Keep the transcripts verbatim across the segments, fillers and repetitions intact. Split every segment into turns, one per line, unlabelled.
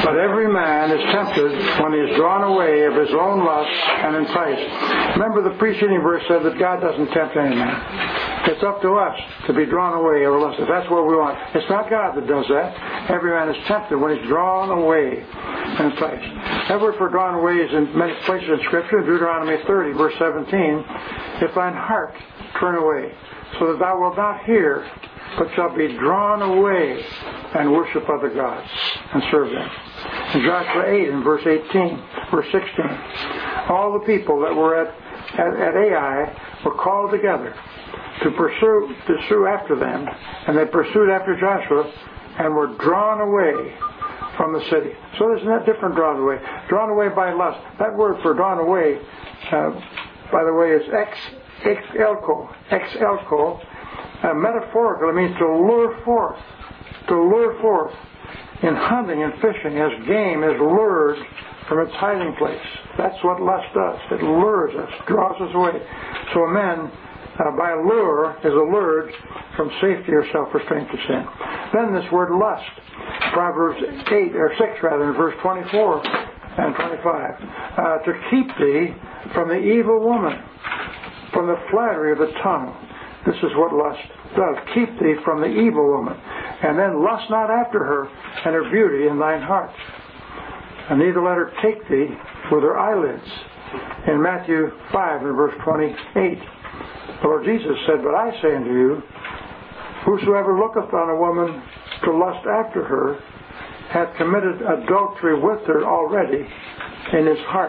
But every man is tempted when he is drawn away of his own lust and enticed. Remember the preceding verse said that God doesn't tempt any man. It's up to us to be drawn away or lust. That's what we want. It's not God that does that. Every man is tempted when he's drawn away and enticed. That word for drawn away is in many places in Scripture. Deuteronomy thirty, verse seventeen. If thine heart turn away, so that thou wilt not hear, but shalt be drawn away and worship other gods and serve them. In Joshua eight and verse eighteen, verse sixteen, all the people that were at, at, at Ai were called together to pursue, pursue after them, and they pursued after Joshua and were drawn away from the city. So there's a different drawn away. Drawn away by lust. That word for drawn away, uh, by the way, is ex, ex elko. Ex elko. Uh, metaphorical, it means to lure forth. To lure forth. In hunting and fishing, as game is lured from its hiding place. That's what lust does. It lures us, draws us away. So a man, uh, by lure, is allured from safety or self-restraint to sin. Then this word lust. Proverbs eight, or six rather, in verse twenty-four and twenty-five. Uh, to keep thee from the evil woman, from the flattery of the tongue. This is what lust does. Keep thee from the evil woman. And then lust not after her and her beauty in thine heart. And neither let her take thee with her eyelids. In Matthew five and verse twenty-eight, the Lord Jesus said, But I say unto you, whosoever looketh on a woman to lust after her hath committed adultery with her already in his heart.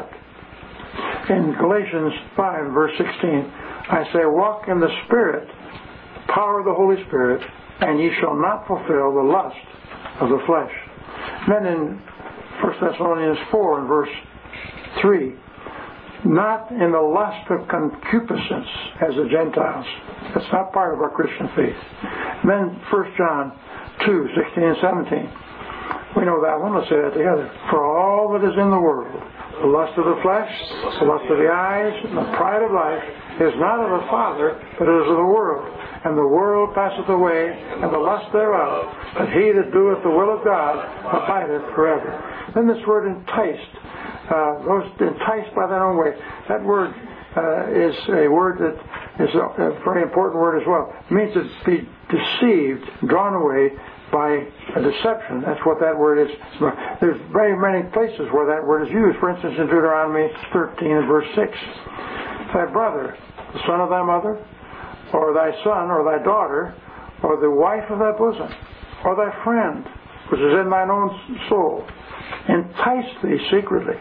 In Galatians five verse sixteen, I say, walk in the Spirit, power of the Holy Spirit, and ye shall not fulfill the lust of the flesh. Then in First Thessalonians four and verse three, not in the lust of concupiscence as the Gentiles. That's not part of our Christian faith. Then First John two, sixteen and seventeen. We know that one. Let's say that together. For all that is in the world, the lust of the flesh, the lust of the eyes, and the pride of life, is not of the Father, but is of the world. And the world passeth away, and the lust thereof. But he that doeth the will of God abideth forever. Then this word enticed. Uh, those enticed by their own way. That word uh, is a word that is a, a very important word as well. It means to be deceived, drawn away by a deception. That's what that word is. There's very many places where that word is used. For instance, in Deuteronomy thirteen and verse six. Thy brother, the son of thy mother, or thy son, or thy daughter, or the wife of thy bosom, or thy friend, which is in thine own soul, entice thee secretly,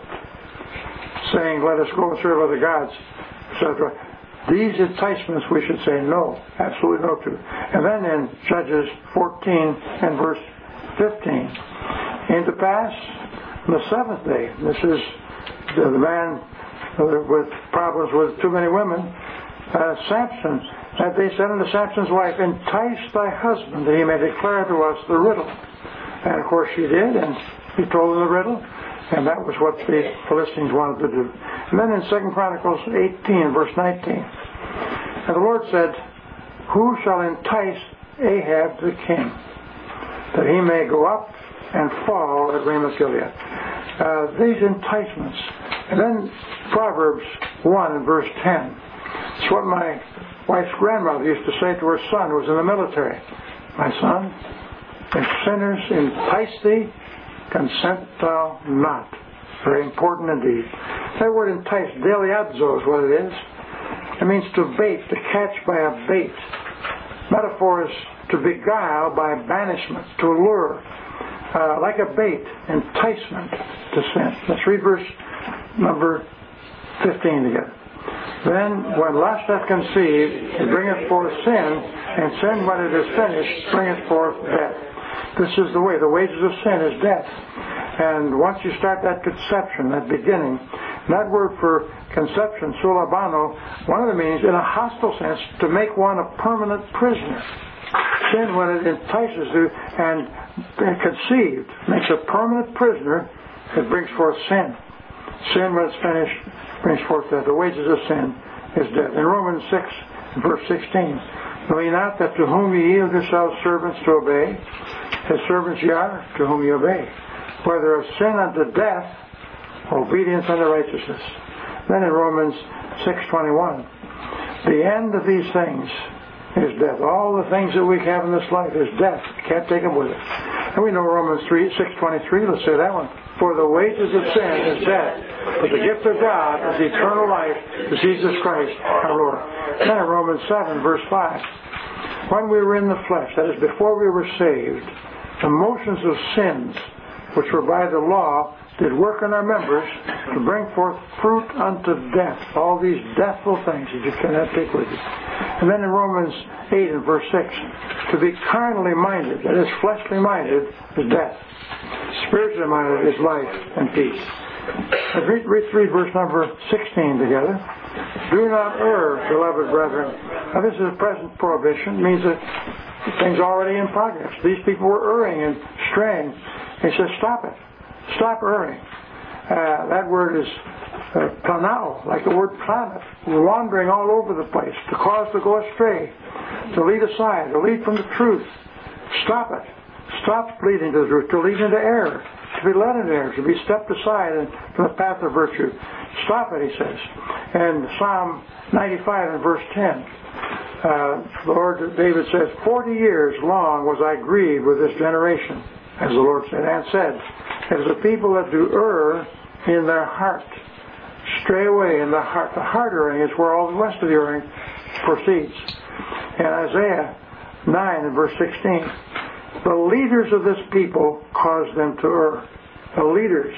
saying, let us go and serve other gods, et cetera. These enticements we should say no, absolutely no to. And then in Judges fourteen and verse fifteen, came to pass on the seventh day, this is the, the man with problems with too many women, uh, Samson, that they said unto Samson's wife, entice thy husband that he may declare to us the riddle. And of course she did, and he told her the riddle, and that was what the Philistines wanted to do. And then in Second Chronicles eighteen, verse nineteen, and the Lord said, who shall entice Ahab the king, that he may go up and fall at Ramoth Gilead? Uh, these enticements. And then Proverbs one and verse ten. It's what my wife's grandmother used to say to her son who was in the military. My son, if sinners entice thee, consent thou not. Very important indeed. That word entice, deliadzo is what it is. It means to bait, to catch by a bait. Metaphor is to beguile by banishment, to allure. Uh, like a bait, enticement to sin. Let's read verse number fifteen together. Then, when lust hath conceived, it bringeth forth sin, and sin, when it is finished, bringeth forth death. This is the way. The wages of sin is death. And once you start that conception, that beginning, that word for conception, sulabano, one of the meanings, in a hostile sense, to make one a permanent prisoner. Sin, when it entices you and conceived, makes a permanent prisoner, it brings forth sin. Sin, when it's finished, brings forth death. The wages of sin is death. In Romans six, verse sixteen, know ye not that to whom ye yield yourselves servants to obey, his servants ye are, to whom ye obey, whether of sin unto death or obedience unto righteousness. Then in Romans six twenty-one, the end of these things is death. All the things that we have in this life is death. You can't take them with us. And we know Romans six twenty-three, let's say that one. For the wages of sin is death, but the gift of God is eternal life through Jesus Christ our Lord. Then in Romans seven verse five, when we were in the flesh, that is before we were saved, the motions of sins which were by the law did work in our members to bring forth fruit unto death. All these deathful things that you cannot take with you. And then in Romans eight and verse six, to be carnally minded, that is fleshly minded, is death. Spiritually minded is life and peace. Let's read, read, read verse number sixteen together. Do not err, beloved brethren. Now this is a present prohibition. It means that things already in progress. These people were erring and straying. He says, stop it. Stop erring. Uh, that word is uh, planao, like the word planet, wandering all over the place, to cause to go astray, to lead aside, to lead from the truth. Stop it. Stop leading to the truth, to lead into error, to be led into error, to be stepped aside and from the path of virtue. Stop it, he says. And Psalm ninety-five and verse ten, uh, the Lord David says, forty years long was I grieved with this generation, as the Lord said, and said, it is the people that do err in their heart, stray away in the heart. The heart erring is where all the rest of the erring proceeds. And Isaiah nine and verse sixteen, the leaders of this people cause them to err. The leaders.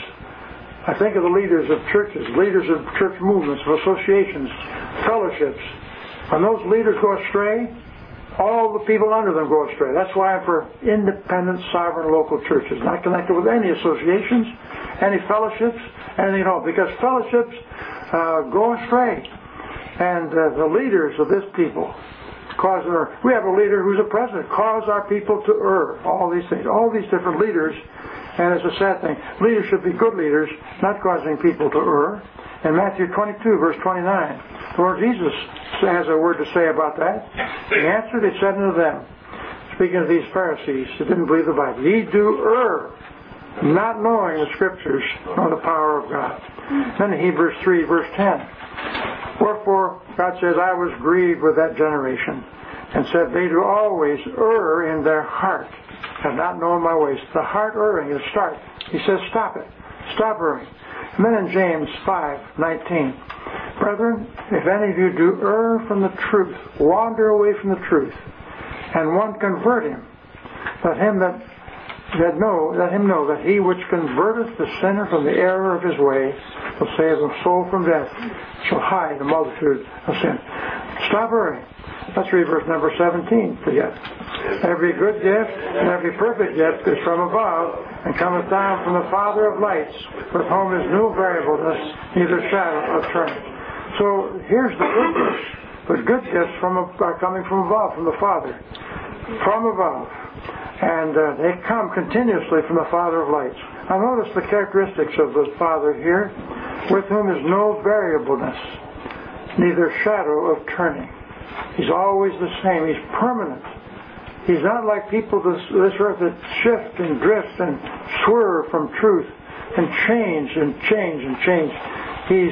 I think of the leaders of churches, leaders of church movements, of associations, fellowships. When those leaders go astray, all the people under them go astray. That's why I'm for independent, sovereign local churches, not connected with any associations, any fellowships, anything at all. Because fellowships uh, go astray. And uh, the leaders of this people cause an error. We have a leader who's a president, cause our people to err. All these things, all these different leaders. And it's a sad thing. Leaders should be good leaders, not causing people to err. In Matthew twenty-two, verse twenty-nine, the Lord Jesus has a word to say about that. He answered, he said unto them, speaking of these Pharisees who didn't believe the Bible, ye do err, not knowing the Scriptures nor the power of God. Then in Hebrews three, verse ten, wherefore God says, I was grieved with that generation, and said, they do always err in their heart, have not known my ways. The heart erring is start. He says, stop it. Stop erring. And then in James five nineteen, brethren, if any of you do err from the truth, wander away from the truth, and one convert him, let him that that know, let him know that he which converteth the sinner from the error of his way will save the soul from death, shall hide the multitude of sin. Stop erring. Let's read verse number seventeen together. Every good gift and every perfect gift is from above, and cometh down from the Father of lights, with whom is no variableness, neither shadow of turning. So here's the good gifts. The good gifts from are coming from above, from the Father. From above. And uh, they come continuously from the Father of lights. Now notice the characteristics of the Father here, with whom is no variableness, neither shadow of turning. He's always the same. He's permanent. He's not like people this, this earth that shift and drift and swerve from truth and change and change and change. He's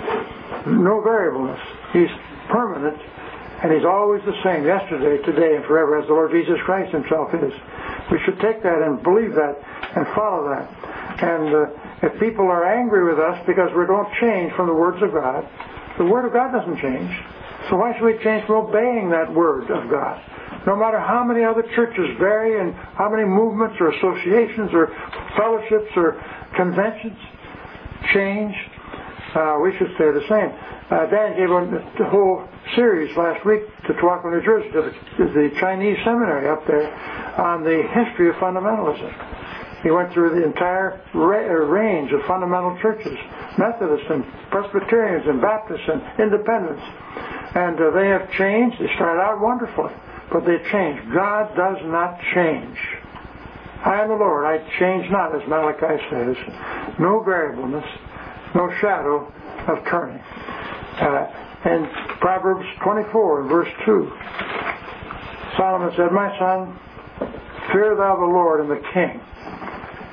no variableness. He's permanent, and He's always the same, yesterday, today, and forever, as the Lord Jesus Christ Himself is. We should take that and believe that and follow that. And uh, if people are angry with us because we don't change from the words of God, the Word of God doesn't change. So why should we change from obeying that Word of God? No matter how many other churches vary and how many movements or associations or fellowships or conventions change, uh, we should stay the same. Uh, Dan gave a whole series last week to Tualatin, New Jersey, to the, to the Chinese seminary up there on the history of fundamentalism. He went through the entire ra- range of fundamental churches, Methodists and Presbyterians and Baptists and Independents. And uh, they have changed. They started out wonderfully, but they changed. God does not change. I am the Lord. I change not, as Malachi says. No variableness, no shadow of turning. Uh, and Proverbs twenty-four, verse two, Solomon said, my son, fear thou the Lord and the king.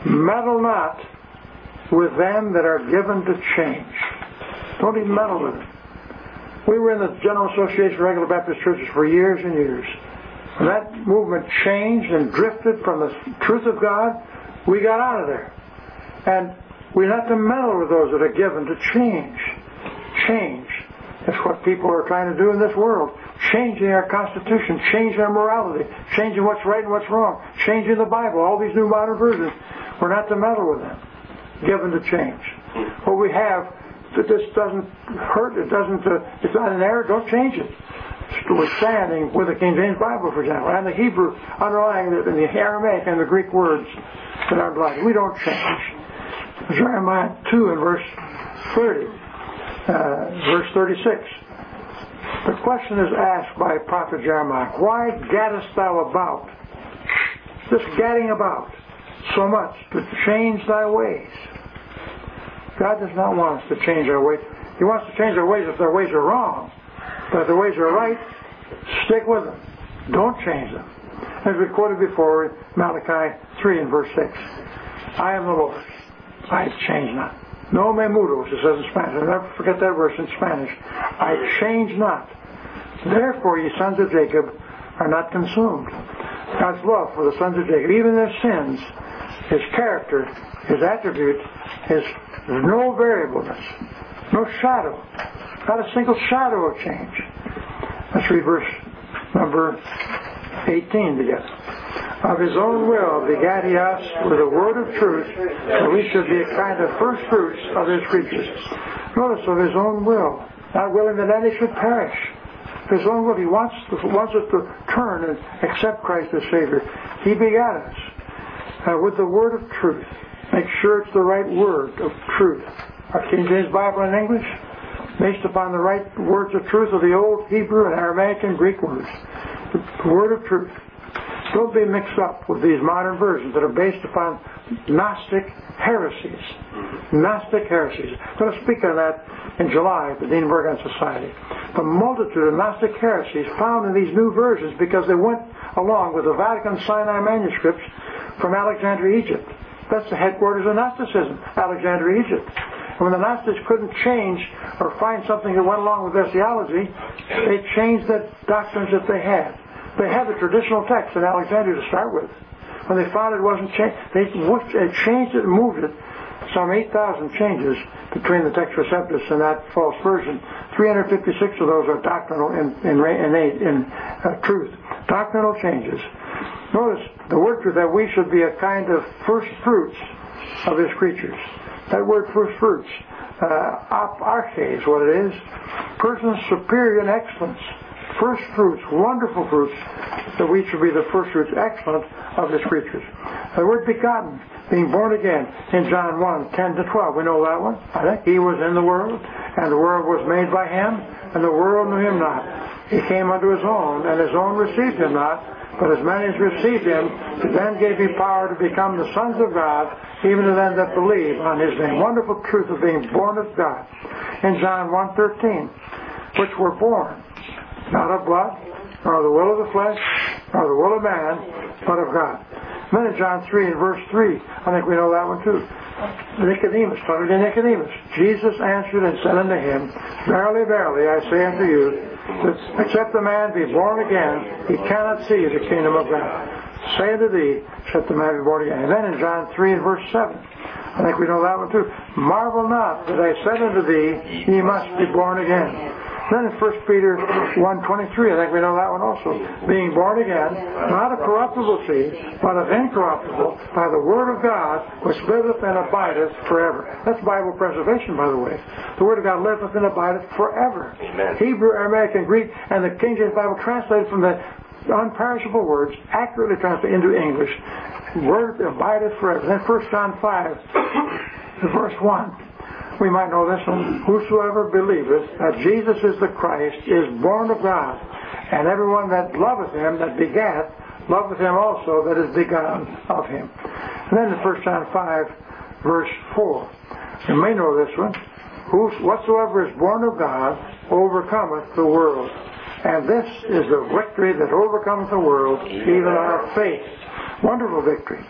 Meddle not with them that are given to change. Don't even meddle with them. We were in the General Association of Regular Baptist Churches for years and years. When that movement changed and drifted from the truth of God, we got out of there. And we have to meddle with those that are given to change. Change. That's what people are trying to do in this world. Changing our Constitution, changing our morality, changing what's right and what's wrong, changing the Bible, all these new modern versions. We're not to meddle with them. Given to change. What we have, that this doesn't hurt, it doesn't, uh, it's not an error, don't change it. We're standing with the King James Bible, for example, and the Hebrew underlying the, the Aramaic and the Greek words that are underlying. We don't change. Jeremiah two and verse thirty, uh, verse thirty-six. The question is asked by prophet Jeremiah, why gaddest thou about, just gadding about, so much to change thy ways? God does not want us to change our ways. He wants to change our ways if their ways are wrong. But if their ways are right, stick with them. Don't change them. As we quoted before, Malachi three and verse six. I am the Lord. I change not. No me mudo, as it says in Spanish. I'll never forget that verse in Spanish. I change not. Therefore, ye sons of Jacob are not consumed. God's love for the sons of Jacob, even their sins, His character, His attribute, His no variableness, no shadow, not a single shadow of change. Let's read verse number eighteen together. Of His own will begat He us with a word of truth, that we should be a kind of first fruits of His creatures. Notice, of His own will, not willing that any should perish. His own will, He wants, to, wants us to turn and accept Christ as Savior. He begat us uh, with the word of truth. Make sure it's the right word of truth. Our King James Bible in English, based upon the right words of truth of the old Hebrew and Aramaic and Greek words. The word of truth. Don't be mixed up with these modern versions that are based upon Gnostic heresies. Gnostic heresies. I'm going to speak on that in July at the Dean Bergen Society. The multitude of Gnostic heresies found in these new versions because they went along with the Vatican Sinai manuscripts from Alexandria, Egypt. That's the headquarters of Gnosticism, Alexandria, Egypt. And when the Gnostics couldn't change or find something that went along with their theology, they changed the doctrines that they had. They had the traditional text in Alexandria to start with. When they found it wasn't changed, they changed it and moved it. Some eight thousand changes between the Text Receptus and that false version. three hundred fifty-six of those are doctrinal in, in, in, in uh, truth. Doctrinal changes. Notice the word truth, that we should be a kind of first fruits of His creatures. That word first fruits, uh, arche is what it is. Persons superior in excellence. First fruits, wonderful fruits, that we should be the first fruits, excellent of His creatures. The word begotten, being born again, in John one, ten to twelve, we know that one. I think He was in the world, and the world was made by Him, and the world knew Him not. He came unto His own, and His own received Him not, but as many as received Him, to them gave He power to become the sons of God, even to them that believe on His name. Wonderful truth of being born of God. In John one thirteen, which were born, not of blood, nor the will of the flesh, nor the will of man, but of God. Then in John three and verse three, I think we know that one too. Nicodemus, talking to Nicodemus, Jesus answered and said unto him, Verily, verily, I say unto you, that except a man be born again, he cannot see the kingdom of God. Say unto thee, except the man be born again. And then in John three and verse seven, I think we know that one too. Marvel not that I said unto thee, ye must be born again. Then in First Peter one twenty-three, I think we know that one also. Being born again, not of corruptible seed, but of incorruptible, by the word of God, which liveth and abideth forever. That's Bible preservation, by the way. The word of God liveth and abideth forever. Amen. Hebrew, Aramaic, and Greek, and the King James Bible translated from the unperishable words, accurately translated into English. Word abideth forever. Then First John five, verse one. We might know this one. Whosoever believeth that Jesus is the Christ is born of God, and everyone that loveth Him, that begat, loveth Him also that is begotten of Him. And then in First John five, verse four. You may know this one. Whatsoever is born of God overcometh the world. And this is the victory that overcometh the world, even our faith. Wonderful victory.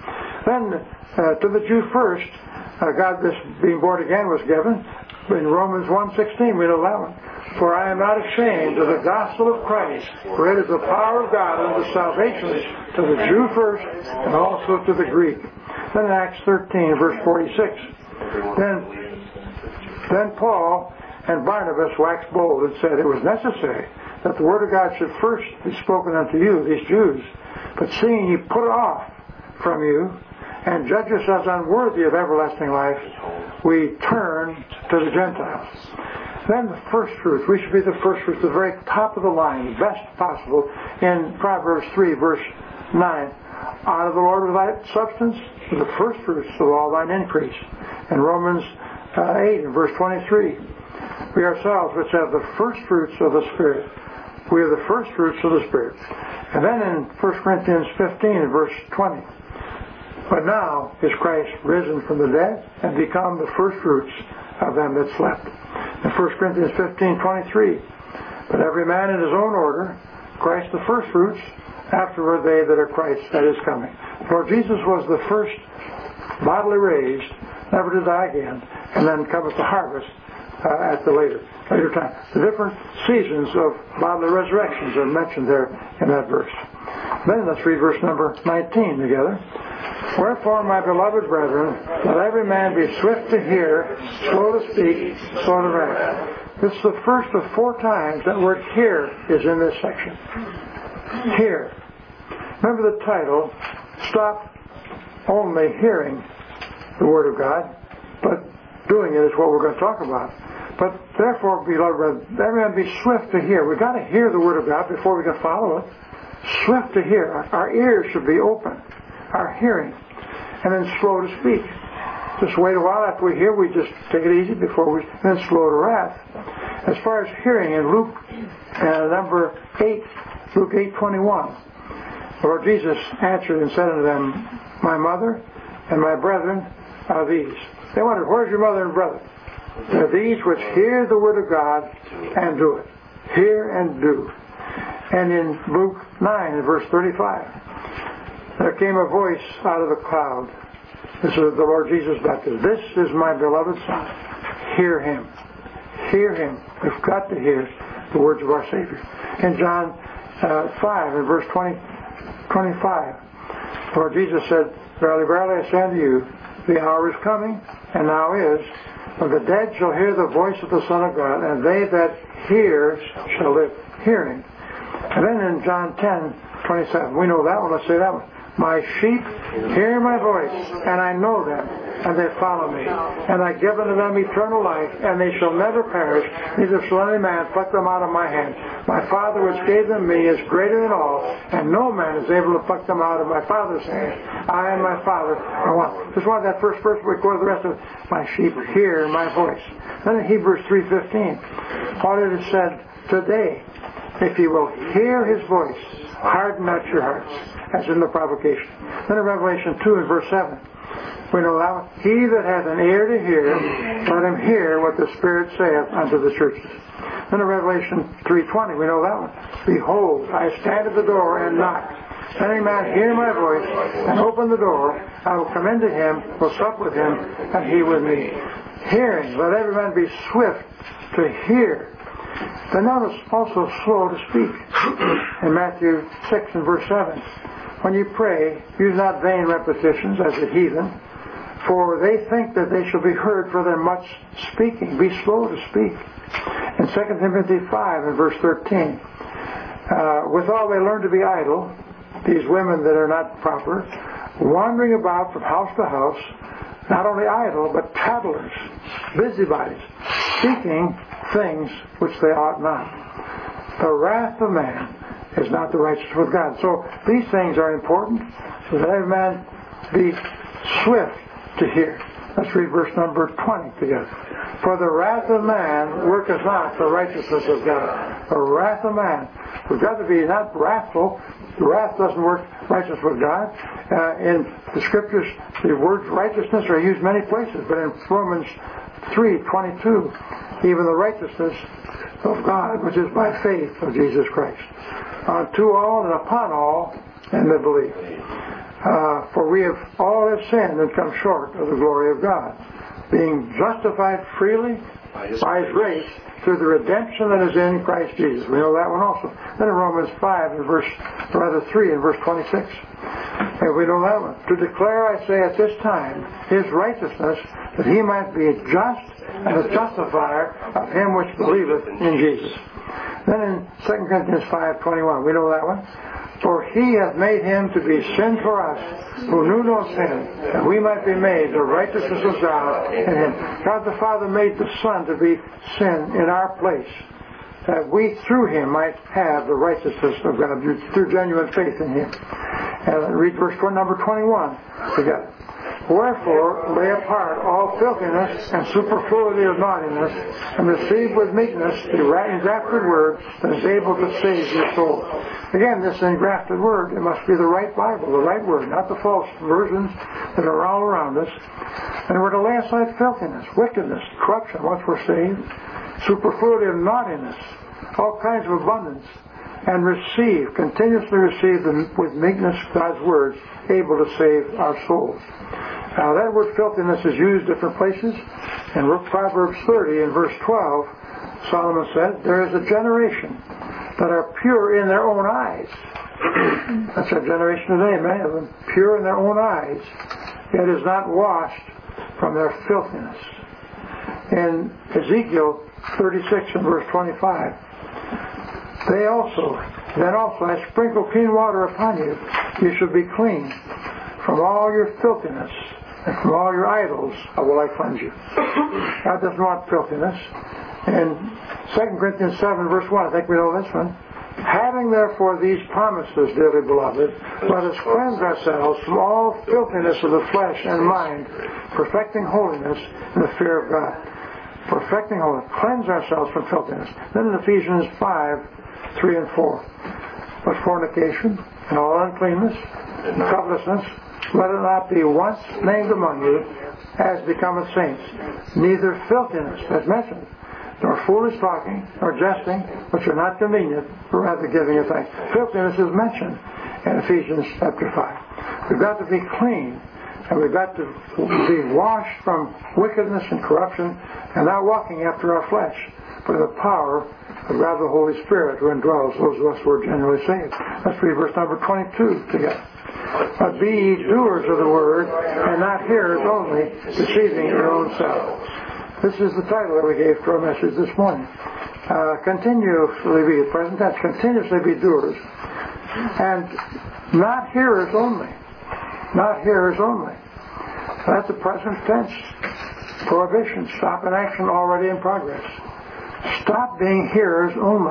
Then uh, to the Jew first, uh, God, this being born again was given. In Romans one sixteen, we know that one. For I am not ashamed of the gospel of Christ, for it is the power of God unto salvation to the Jew first, and also to the Greek. Then in Acts thirteen, verse forty-six, then, then Paul and Barnabas waxed bold and said, it was necessary that the word of God should first be spoken unto you, these Jews. But seeing ye put it off from you, and judge yourselves unworthy of everlasting life, we turn to the Gentiles. Then the first fruits, we should be the first fruits, the very top of the line, best possible, in Proverbs three, verse nine. Out of the Lord of thy substance, the first fruits of all thine increase. In Romans uh, eight, and verse twenty-three, we ourselves which have the first fruits of the Spirit, we are the first fruits of the Spirit. And then in First Corinthians fifteen, and verse twenty, but now is Christ risen from the dead and become the first fruits of them that slept. In First Corinthians fifteen, twenty-three, but every man in his own order, Christ the first fruits, afterward they that are Christ that is coming. For Jesus was the first bodily raised, never to die again, and then cometh the harvest uh, at the later later time. The different seasons of bodily resurrections are mentioned there in that verse. Then let's read verse number nineteen together. Wherefore, my beloved brethren, let every man be swift to hear, slow to speak, slow to wrath. This is the first of four times that word hear is in this section. Hear. Remember the title, stop only hearing the Word of God, but doing it is what we're going to talk about. But therefore, beloved brethren, every man be swift to hear. We've got to hear the Word of God before we can follow it. Swift to hear. Our, our ears should be open. Our hearing. And then slow to speak. Just wait a while after we hear, we just take it easy before we, and then slow to wrath. As far as hearing, in Luke uh, number eight, Luke eight twenty-one, the Lord Jesus answered and said unto them, my mother and my brethren are these. They wondered, where's your mother and brother? They're these which hear the word of God and do it. Hear and do. And in Luke nine, in verse thirty-five, there came a voice out of the cloud. This is the Lord Jesus baptized. This is my beloved Son. Hear him. Hear him. We've got to hear the words of our Savior. In John uh, five, in verse twenty, twenty-five, Lord Jesus said, verily, verily, I say unto you, the hour is coming, and now is, when the dead shall hear the voice of the Son of God, and they that hear shall live. Hearing. And then in John ten, twenty-seven, we know that one. Let's say that one. My sheep hear my voice, and I know them, and they follow me. And I give unto them eternal life, and they shall never perish, neither shall any man pluck them out of my hand. My Father which gave them me is greater than all, and no man is able to pluck them out of my Father's hand. I and my Father are one. Just want that first verse before the rest of it. My sheep hear my voice. Then in Hebrews three fifteen, what it is said, today, if you will hear his voice, harden not your hearts, as in the provocation. Then in Revelation two and verse seven, we know that he that hath an ear to hear, let him hear what the Spirit saith unto the churches. Then in Revelation three twenty, we know that one. Behold, I stand at the door and knock. If any man hear my voice and open the door, I will come into him, will sup with him, and he with me. Hearing, let every man be swift to hear. But notice also slow to speak. In Matthew six and verse seven, when you pray, use not vain repetitions as the heathen, for they think that they shall be heard for their much speaking. Be slow to speak. In Second Timothy five and verse thirteen, uh, withal they learn to be idle, these women that are not proper, wandering about from house to house, not only idle, but tattlers, busybodies, speaking things which they ought not. The wrath of man is not the righteous with God. So these things are important, so that every man be swift to hear. Let's read verse number twenty together. For the wrath of man worketh not the righteousness of God. The wrath of man. We've got to be not wrathful. The wrath doesn't work righteous with God. Uh, in the Scriptures, the words righteousness are used many places, but in Romans three twenty-two, even the righteousness of God, which is by faith of Jesus Christ, unto all and upon all, and that believe. Uh, for we have all have sinned and come short of the glory of God, being justified freely by His, by his grace through the redemption that is in Christ Jesus. We know that one also. Then in Romans five, and verse, rather three, and verse twenty-six. And we know that one. To declare, I say, at this time, His righteousness, that He might be just and the justifier of him which believeth in Jesus. Then in Second Corinthians five twenty-one, we know that one. For He hath made Him to be sin for us, who knew no sin, that we might be made the righteousness of God in Him. God the Father made the Son to be sin in our place, that we through Him might have the righteousness of God through genuine faith in Him. And read verse number twenty-one together. Wherefore lay apart all filthiness and superfluity of naughtiness, and receive with meekness the engrafted word that is able to save your soul. Again, this engrafted word, it must be the right Bible, the right word, not the false versions that are all around us. And we're to lay aside filthiness, wickedness, corruption, once we're saved, superfluity of naughtiness, all kinds of abundance, and receive, continuously receive them with meekness God's words, able to save our souls. Now that word filthiness is used different places. In Proverbs thirty in verse twelve, Solomon said, there is a generation that are pure in their own eyes. That's our generation today, many of them, pure in their own eyes, yet is not washed from their filthiness. In Ezekiel thirty-six and verse twenty-five, they also, then also I sprinkle clean water upon you, you shall be clean from all your filthiness, and from all your idols I will I cleanse you. God doesn't want filthiness. In Second Corinthians seven verse one, I think we know this one. Having therefore these promises, dearly beloved, let us cleanse ourselves from all filthiness of the flesh and mind, perfecting holiness in the fear of God. Perfecting holiness. Cleanse ourselves from filthiness. Then in Ephesians five, three and four. But fornication and all uncleanness and covetousness, let it not be once named among you as becometh saints, neither filthiness, as mentioned, nor foolish talking, nor jesting, which are not convenient, but rather giving of thanks. Filthiness is mentioned in Ephesians chapter five. We've got to be clean, and we've got to be washed from wickedness and corruption, and not walking after our flesh, but the power of God the Holy Spirit who indwells those of us who are genuinely saved. Let's read verse number twenty-two together. But be ye doers of the word, and not hearers only, deceiving your own selves. This is the title that we gave to our message this morning. Uh, continuously be, present tense, continuously be doers, and not hearers only. Not hearers only. That's a present tense prohibition. Stop an action already in progress. Stop being hearers only.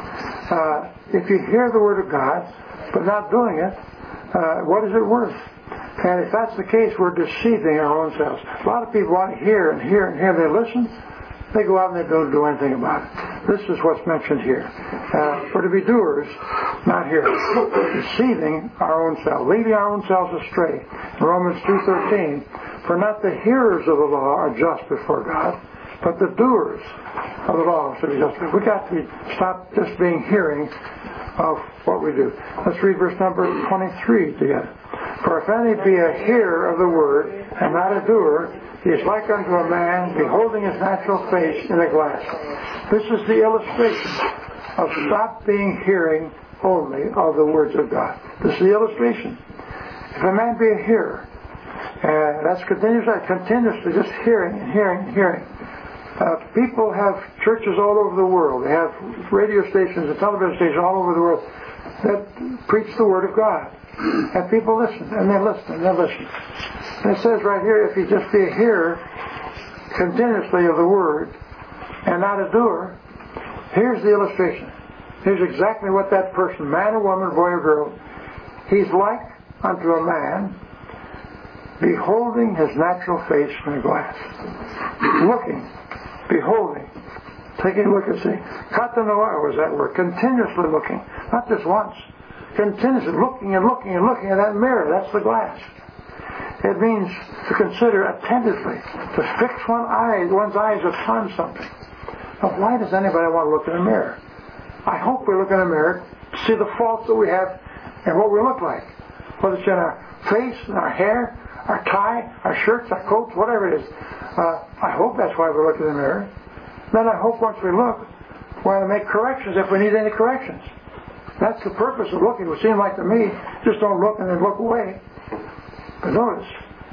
Uh, if you hear the Word of God, but not doing it, uh, what is it worth? And if that's the case, we're deceiving our own selves. A lot of people want to hear and hear and hear. They listen. They go out and they don't do anything about it. This is what's mentioned here. Uh, for to be doers, not hearers. Deceiving our own selves. Leading our own selves astray. In Romans two thirteen, for not the hearers of the law are just before God, but the doers of the law should be just. We've got to stop just being hearing of what we do. Let's read verse number twenty-three together. For if any be a hearer of the word, and not a doer, he is like unto a man beholding his natural face in a glass. This is the illustration of stop being hearing only of the words of God. This is the illustration. If a man be a hearer, uh, that's continuously, continuously just hearing and hearing and hearing. Uh, people have churches all over the world. They have radio stations and television stations all over the world that preach the Word of God. And people listen, and they listen, and they listen. And it says right here, if you just be a hearer continuously of the Word and not a doer, here's the illustration. Here's exactly what that person, man or woman, boy or girl, he's like unto a man beholding his natural face in a glass. Looking, beholding, taking a look and see. Katanoa was that word, continuously looking, not just once. Continuously looking and looking and looking at that mirror. That's the glass. It means to consider attentively, to fix one eye, one's eyes upon something. Now, why does anybody want to look in a mirror? I hope we look in a mirror to see the faults that we have and what we look like, whether it's in our face, and our hair, our tie, our shirts, our coats, whatever it is. Uh, I hope that's why we look in the mirror. Then I hope once we look, we want to make corrections if we need any corrections. That's the purpose of looking. It would seem like to me, just don't look and then look away. But notice,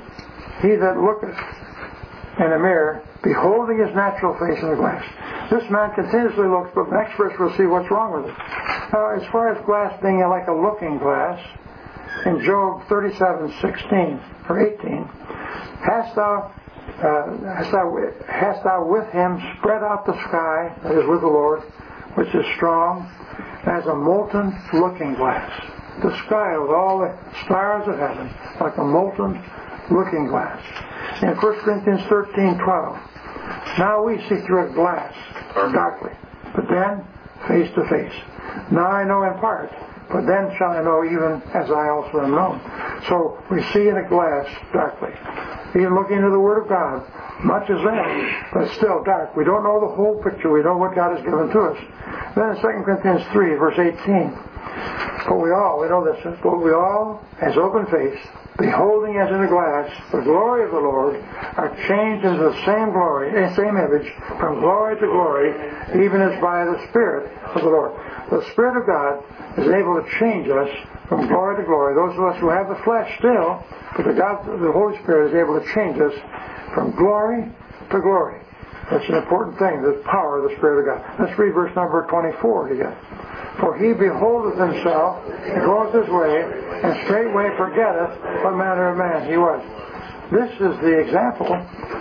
he that looketh in a mirror, beholding his natural face in the glass. This man continuously looks, but the next verse we'll see what's wrong with it. Now, as far as glass being like a looking glass, in Job thirty-seven sixteen or eighteen, hast thou, uh, hast thou, hast thou with him spread out the sky, that is with the Lord, which is strong, as a molten looking glass. The sky with all the stars of heaven, like a molten looking glass. In First Corinthians thirteen twelve, now we see through a glass, darkly, but then face to face. Now I know in part, but then shall I know even as I also am known. So we see in a glass darkly. Even looking into the Word of God, much is there, but still dark. We don't know the whole picture. We know what God has given to us. Then in Second Corinthians three, verse eighteen, but we all, we know this, but we all, as open face, beholding as in a glass the glory of the Lord, are changed into the same glory, the same image, from glory to glory, even as by the Spirit of the Lord. The Spirit of God is able to change us from glory to glory. Those of us who have the flesh still, but the God, the Holy Spirit is able to change us from glory to glory. That's an important thing, the power of the Spirit of God. Let's read verse number twenty-four together. For he beholdeth himself, and goeth his way, and straightway forgetteth what manner of man he was. This is the example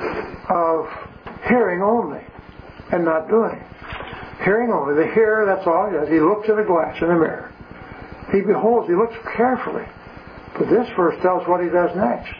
of hearing only and not doing. Hearing only. The hearer, that's all he does. He looks at a glass in a mirror. He beholds, he looks carefully. But this verse tells what he does next.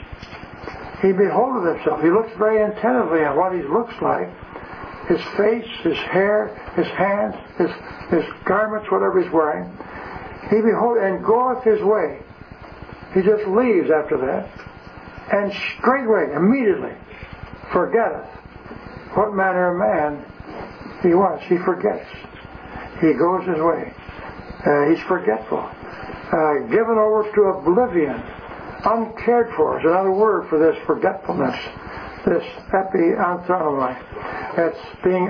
He beholdeth himself. He looks very attentively at what he looks like. His face, his hair, his hands, his, his garments, whatever he's wearing. He behold and goeth his way. He just leaves after that. And straightway, immediately, forgetteth what manner of man he was. He forgets. He goes his way. Uh, he's forgetful. Uh, given over to oblivion. Uncared for is another word for this forgetfulness. This epianthronomai. It's being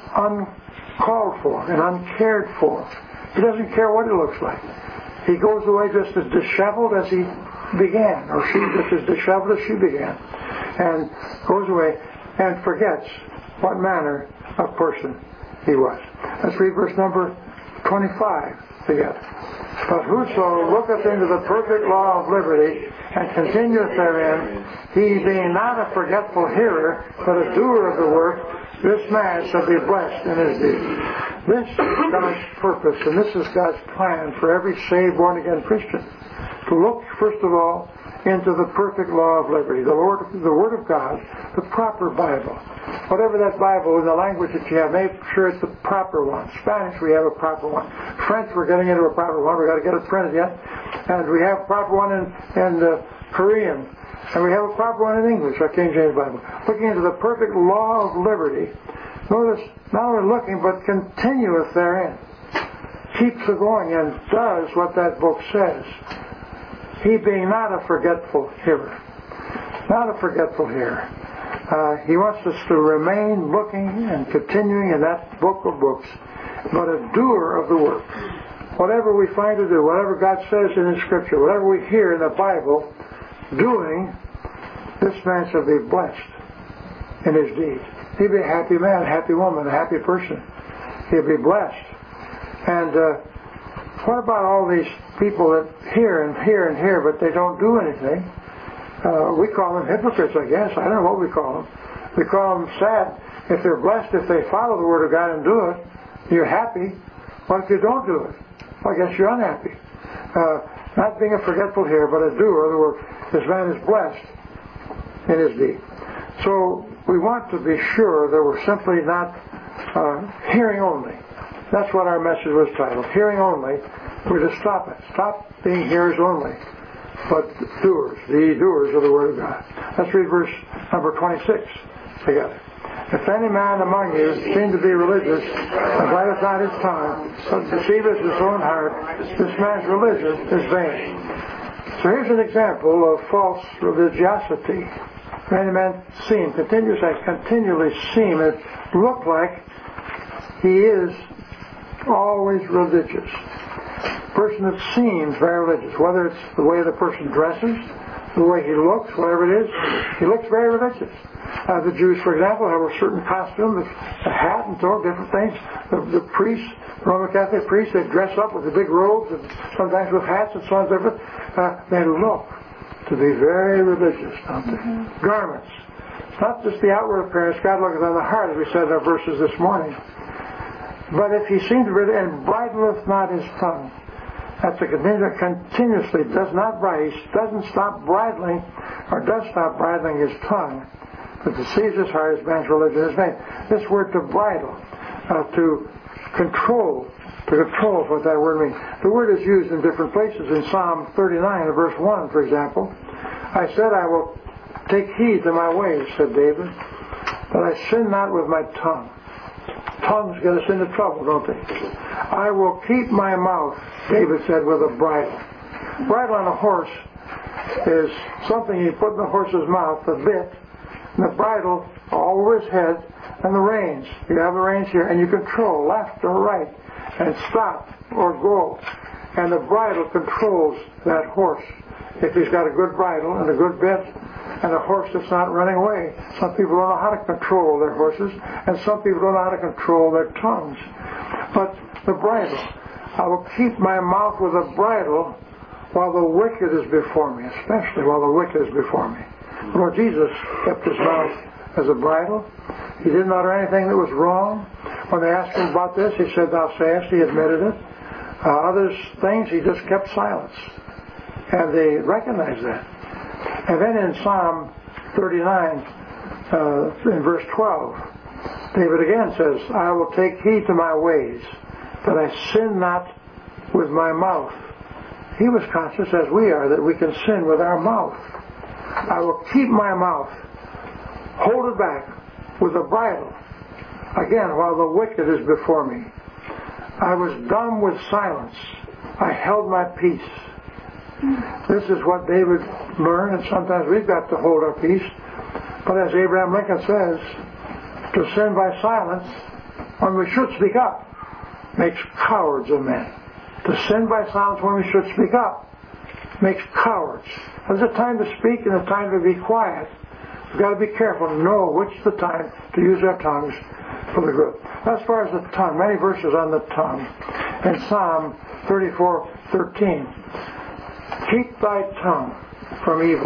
uncalled for and uncared for. He doesn't care what it looks like. He goes away just as disheveled as he began, or she just as disheveled as she began, and goes away and forgets what manner of person he was. Let's read verse number twenty-five together. But whoso looketh into the perfect law of liberty and continueth therein, he being not a forgetful hearer, but a doer of the work, this man shall be blessed in his deed. This is God's purpose, and this is God's plan for every saved, born-again Christian. To look, first of all, into the perfect law of liberty, the Lord, the Word of God, the proper Bible. Whatever that Bible, in the language that you have, make sure it's the proper one. Spanish, we have a proper one. French, we're getting into a proper one. We've got to get it printed yet. And we have a proper one in, in uh, Korean. And we have a proper one in English, our King James Bible. Looking into the perfect law of liberty. Notice, not only looking, but continueth therein. Keeps it going and does what that book says. He being not a forgetful hearer. Not a forgetful hearer. Uh, he wants us to remain looking and continuing in that book of books, but a doer of the work. Whatever we find to do, whatever God says in His Scripture, whatever we hear in the Bible, doing, this man shall be blessed in his deed. He'll be a happy man, a happy woman, a happy person. He'll be blessed. And uh, what about all these people that hear and hear and hear, but they don't do anything? Uh, we call them hypocrites, I guess. I don't know what we call them. We call them sad. If they're blessed, if they follow the Word of God and do it, you're happy. What if you don't do it? Well, I guess you're unhappy. Uh, not being a forgetful hearer, but a doer of the work. This man is blessed in his deed. So we want to be sure that we're simply not uh, hearing only. That's what our message was titled. Hearing only. We're to stop it. Stop being hearers only, but doers, the doers of the Word of God. Let's read verse number twenty-six together. If any man among you seem to be religious, and blighteth not his tongue, but deceiveth his own heart, this man's religion is vain. So here's an example of false religiosity. Many men seem, continuously, continually seem, it look like he is always religious. Person that seems very religious, whether it's the way the person dresses, the way he looks, whatever it is, he looks very religious. Uh, the Jews, for example, have a certain costume, a hat and so different things. The, the priests, Roman Catholic priests, they dress up with the big robes and sometimes with hats and so on and so forth. Uh, they look to be very religious, don't they? Mm-hmm. Garments. Not just the outward appearance. God looketh on the heart, as we said in our verses this morning. But if he seems to be, and bridleth not his tongue. That's a continuous, continuously does not bridle, doesn't stop bridling, or does stop bridling his tongue, but deceives his heart, his man's religion is made. This word to bridle, uh, to control, to control is what that word means. The word is used in different places. In Psalm thirty-nine, verse one, for example, I said, I will take heed to my ways, said David, that I sin not with my tongue. Tongues get us into trouble, don't they? I will keep my mouth, David said, with a bridle. Bridle on a horse is something you put in the horse's mouth, the bit, and the bridle all over his head, and the reins. You have the reins here, and you control left or right, and stop or go. And the bridle controls that horse. If he's got a good bridle and a good bit, and a horse that's not running away. Some people don't know how to control their horses, and some people don't know how to control their tongues. But the bridle, I will keep my mouth with a bridle while the wicked is before me, especially while the wicked is before me. The Lord Jesus kept his mouth as a bridle. He didn't utter anything that was wrong. When they asked him about this, he said, thou sayest, he admitted it. Uh, other things, he just kept silence. And they recognized that. And then in Psalm thirty-nine, uh, in verse twelve, David again says, I will take heed to my ways, that I sin not with my mouth. He was conscious, as we are, that we can sin with our mouth. I will keep my mouth, hold it back with a bridle, again, while the wicked is before me. I was dumb with silence. I held my peace. This is what David learned, and sometimes we've got to hold our peace. But as Abraham Lincoln says, to sin by silence, when we should speak up, makes cowards of men. To sin by silence when we should speak up, makes cowards. There's a time to speak and a time to be quiet. We've got to be careful to know which is the time to use our tongues for the good. As far as the tongue, many verses on the tongue. In Psalm thirty-four thirteen, keep thy tongue from evil.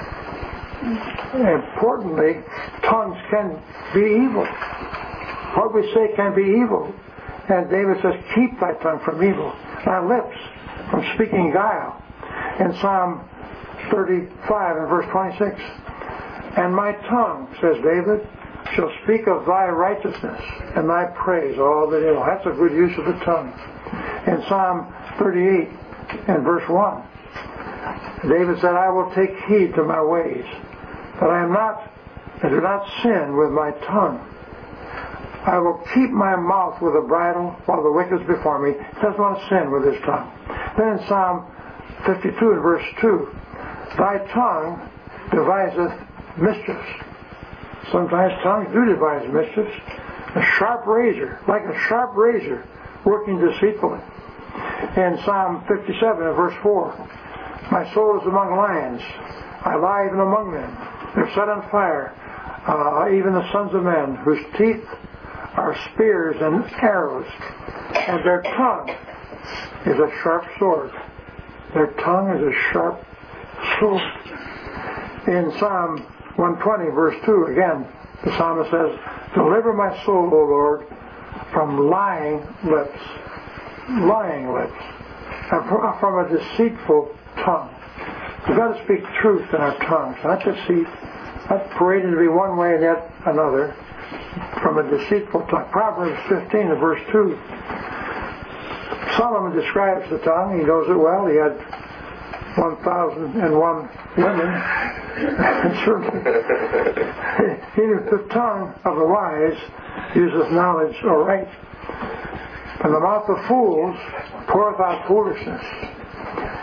Importantly, tongues can be evil. What we say can be evil. And David says, keep thy tongue from evil, thy lips from speaking guile. In Psalm thirty-five and verse twenty-six, and my tongue, says David, shall speak of thy righteousness and thy praise all the day long. That's a good use of the tongue. In Psalm thirty-eight and verse one, David said, I will take heed to my ways, that I am not, and do not sin with my tongue. I will keep my mouth with a bridle while the wicked is before me. He doesn't want to sin with his tongue. Then in Psalm fifty-two and verse two, thy tongue deviseth mischiefs. Sometimes tongues do devise mischiefs. A sharp razor, like a sharp razor, working deceitfully. In Psalm fifty-seven and verse four, my soul is among lions. I lie even among them. They're set on fire, uh, even the sons of men, whose teeth are spears and arrows, and their tongue is a sharp sword. Their tongue is a sharp sword. In Psalm one twenty, verse two, again, the psalmist says, deliver my soul, O Lord, from lying lips. Lying lips. And from a deceitful tongue. We've got to speak truth in our tongues, not deceit, not parading to be one way and yet another. From a deceitful tongue. Proverbs fifteen and verse two. Solomon describes the tongue. He knows it well. He had one thousand and one women. And certainly, he knew the tongue of the wise uses knowledge aright. And the mouth of fools poureth out foolishness.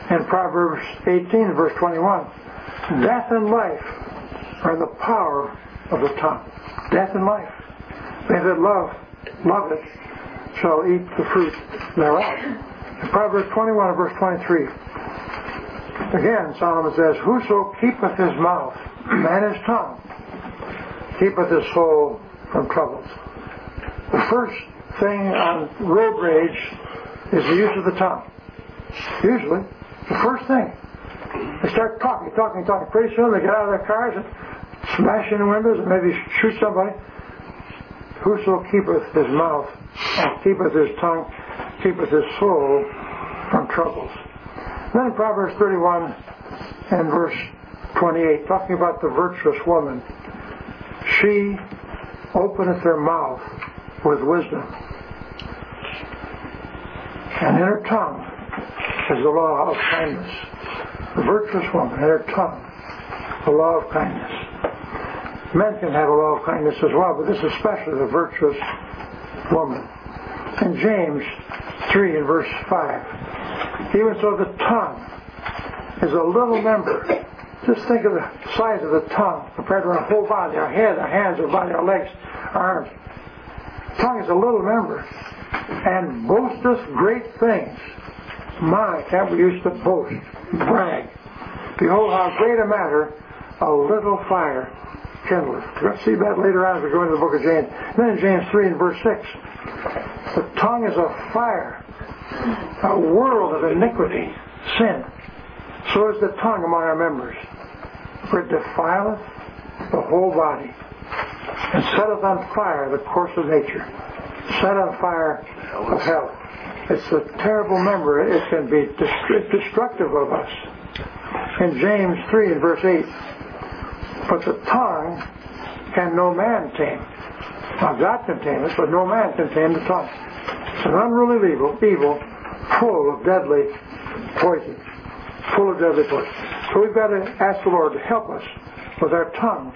in Proverbs eighteen, verse twenty-one. Death and life are in the power of the tongue. Death and life. They that love, love it, shall eat the fruit thereof. In Proverbs twenty-one, verse twenty-three. Again, Solomon says, whoso keepeth his mouth and his tongue keepeth his soul from troubles. The first thing on road rage is the use of the tongue. Usually, the first thing. They start talking, talking, talking. Pretty soon they get out of their cars and smash in the windows and maybe shoot somebody. Whoso keepeth his mouth and keepeth his tongue keepeth his soul from troubles. Then in Proverbs thirty-one and verse twenty-eight, talking about the virtuous woman, she openeth her mouth with wisdom, and in her tongue is the law of kindness. The virtuous woman, in her tongue, the law of kindness. Men can have a law of kindness as well, but this is especially the virtuous woman. In James three and verse five, even so the tongue is a little member. Just think of the size of the tongue compared to our whole body, our head, our hands, our body, our legs, our arms. The tongue is a little member, and boasteth great things. My, can't we used to boast, brag. Behold how great a matter a little fire kindleth. We'll see that later on as we go into the book of James. And then in James three and verse six, the tongue is a fire, a world of iniquity, sin. So is the tongue among our members. For it defileth the whole body, and setteth on fire the course of nature, set on fire of hell. It's a terrible member. It can be destructive of us. In James three and verse eight, but the tongue can no man tame. Now God can tame it, but no man can tame the tongue. It's an unruly evil, evil full of deadly poison. Full of deadly poison. So we've got to ask the Lord to help us with our tongues.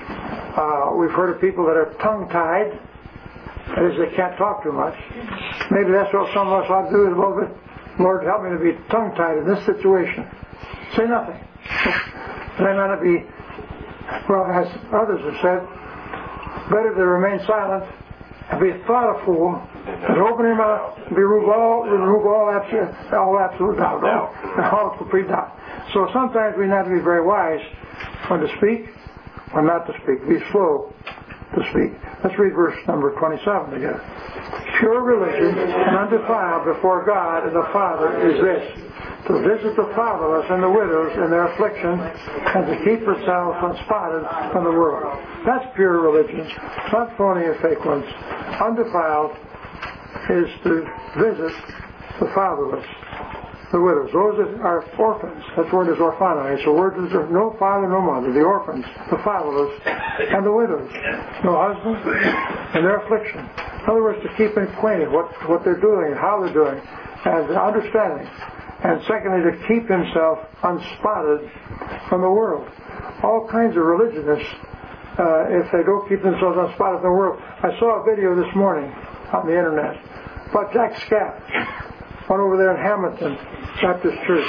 Uh, we've heard of people that are tongue-tied. That is, they can't talk too much. Maybe that's what some of us ought to do is a little bit. Lord, help me to be tongue-tied in this situation. Say nothing. They might not be, well, as others have said, better to remain silent and be thought a fool than open your mouth and be remove all, remove all absolute, all absolute doubt, all, all complete doubt. So sometimes we have to be very wise when to speak or not to speak. Be slow to speak. Let's read verse number twenty-seven together. Pure religion and undefiled before God and the Father is this, to visit the fatherless and the widows in their affliction, and to keep herself unspotted from the world. That's pure religion, not phony or fake ones. Undefiled is to visit the fatherless, the widows. Those that are orphans. That word is orphanoi. It's a word that there's no father, no mother. The orphans, the fatherless, and the widows. No husband, and their affliction. In other words, to keep them acquainted what what they're doing, how they're doing, and understanding. And secondly, to keep himself unspotted from the world. All kinds of religionists, uh, if they don't keep themselves unspotted from the world. I saw a video this morning on the internet about Jack Scaff, one over there in Hamilton Baptist Church.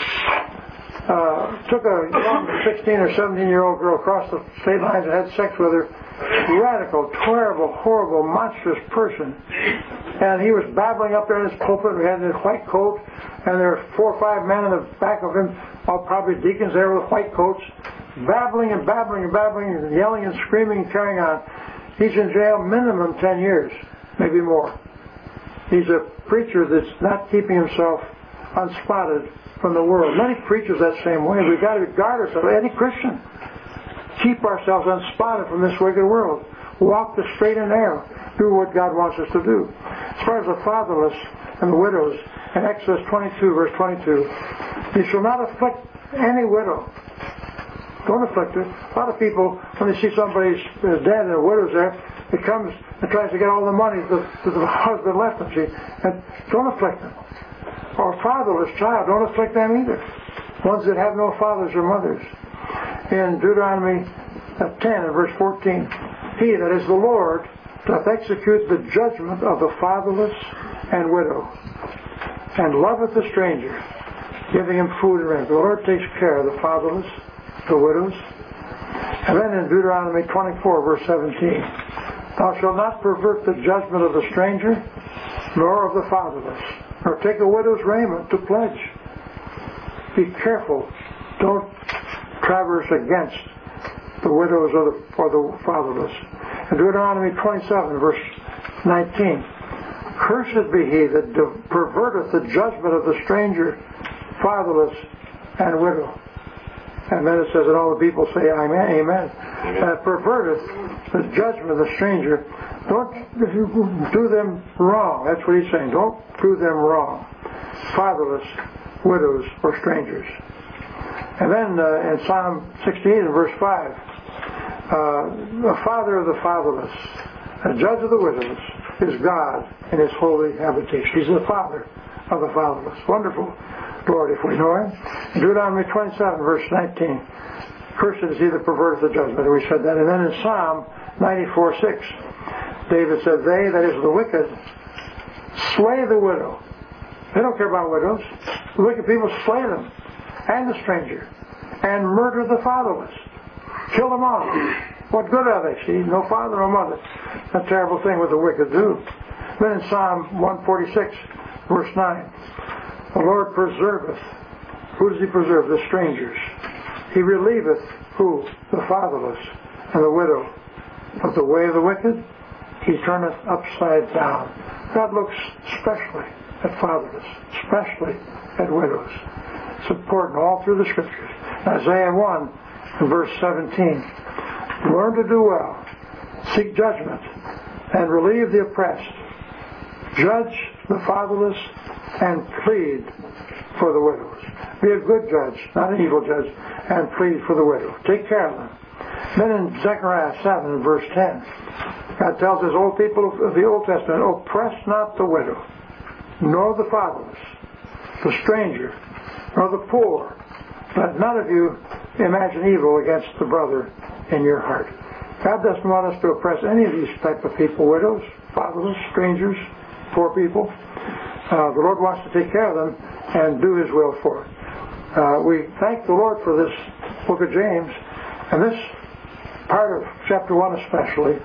Uh, took a young sixteen or seventeen year old girl across the state lines and had sex with her. Radical, terrible, horrible, monstrous person. And he was babbling up there in his pulpit. We had his white coat, and there were four or five men in the back of him, all probably deacons there with white coats, babbling and babbling and babbling and yelling and screaming and carrying on. He's in jail minimum ten years, maybe more. He's a preacher that's not keeping himself unspotted from the world. Many preachers that same way. We've got to guard ourselves. Any Christian. Keep ourselves unspotted from this wicked world. Walk the straight and narrow. Do what God wants us to do. As far as the fatherless and the widows, in Exodus twenty-two, verse twenty-two, you shall not afflict any widow. Don't afflict her. A lot of people, when they see somebody's dead and a widow's there, it comes and tries to get all the money that the, the husband left them. See, and don't afflict them. Or a fatherless child, don't afflict them either. Ones that have no fathers or mothers. In Deuteronomy ten and verse fourteen, he, that is the Lord, doth execute the judgment of the fatherless and widow, and loveth the stranger, giving him food and drink. The Lord takes care of the fatherless, the widows. And then in Deuteronomy twenty-four, verse seventeen, thou shalt not pervert the judgment of the stranger, nor of the fatherless, nor take a widow's raiment to pledge. Be careful. Don't traverse against the widows or the, or the fatherless. In Deuteronomy twenty-seven, verse nineteen, cursed be he that perverteth the judgment of the stranger, fatherless, and widow. And then it says, and all the people say, amen, amen. Uh, perverteth the judgment of the stranger. Don't do them wrong. That's what he's saying. Don't do them wrong. Fatherless, widows, or strangers. And then uh, in Psalm sixty-eight and verse five, uh, the father of the fatherless, the judge of the widows, is God in his holy habitation. He's the father of the fatherless. Wonderful Lord, if we know him. In Deuteronomy twenty-seven, verse nineteen, cursed is he that perverteth the judgment. And we said that. And then in Psalm ninety-four, six, David said, they, that is the wicked, slay the widow. They don't care about widows. The wicked people slay them, and the stranger, and murder the fatherless. Kill them all. What good are they? See, no father, no mother. A terrible thing what the wicked do. Then in Psalm one forty-six, verse nine, the Lord preserveth. Who does he preserve? The strangers. He relieveth who? The fatherless and the widow. But the way of the wicked, he turneth upside down. God looks especially at fatherless, especially at widows. It's important all through the Scriptures. Isaiah one, in verse seventeen, learn to do well, seek judgment, and relieve the oppressed. Judge the fatherless and plead for the widows. Be a good judge, not an evil judge, and plead for the widow. Take care of them. Then in Zechariah seven, verse ten, God tells his old people of the Old Testament, oppress not the widow, nor the fatherless, the stranger, nor the poor. Let none of you imagine evil against the brother in your heart. God doesn't want us to oppress any of these type of people, widows, fatherless, strangers, poor people. Uh, the Lord wants to take care of them and do his will for it. Uh, we thank the Lord for this book of James, and this part of chapter one especially.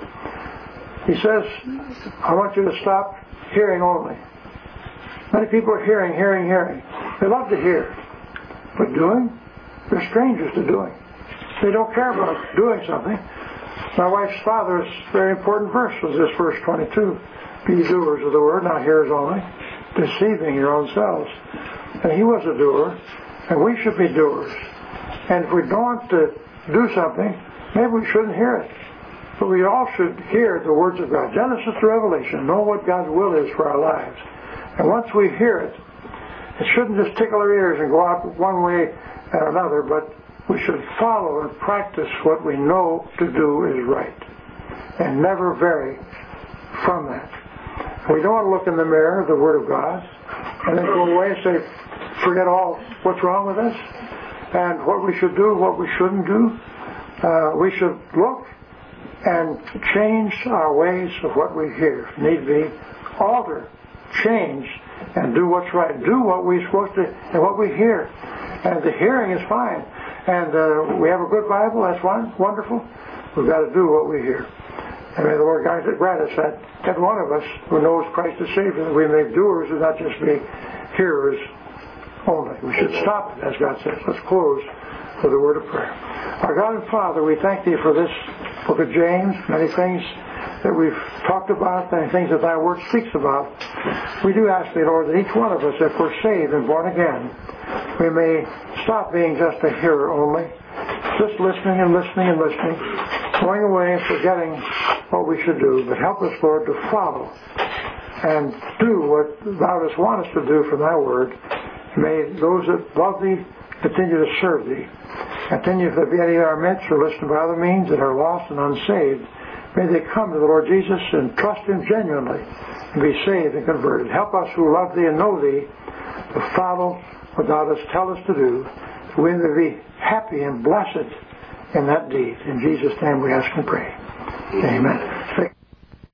He says, I want you to stop hearing only. Many people are hearing, hearing, hearing. They love to hear. But doing? They're strangers to doing. They don't care about doing something. My wife's father's very important verse was this, verse twenty-two. Be doers of the word, not hearers only, deceiving your own selves. And he was a doer, and we should be doers. And if we don't want to do something, maybe we shouldn't hear it. But we all should hear the words of God. Genesis to Revelation, know what God's will is for our lives. And once we hear it, it shouldn't just tickle our ears and go out one way and another, but we should follow and practice what we know to do is right. And never vary from that. We don't want to look in the mirror of the Word of God and then go away and say, forget all what's wrong with us and what we should do, what we shouldn't do. Uh, we should look and change our ways of what we hear. If need be, alter, change, and do what's right. Do what we're supposed to and what we hear. And the hearing is fine. And uh, we have a good Bible, that's one, wonderful. We've got to do what we hear. And may the Lord grant us that every one of us who knows Christ as Savior, that we may be doers and not just be hearers only. We should stop it, as God says. Let's close with a word of prayer. Our God and Father, we thank Thee for this book of James, many things that we've talked about, many things that Thy Word speaks about. We do ask Thee, Lord, that each one of us, if we're saved and born again, we may stop being just a hearer only, just listening and listening and listening, going away and forgetting what we should do. But help us, Lord, to follow and do what Thou dost want us to do from Thy Word. May those that love Thee continue to serve Thee. Continue, if there be any in our midst or listen by other means that are lost and unsaved, may they come to the Lord Jesus and trust Him genuinely and be saved and converted. Help us who love Thee and know Thee to follow what Thou dost tell us to do, so we may be happy and blessed in that deed. In Jesus' name we ask and pray. Amen.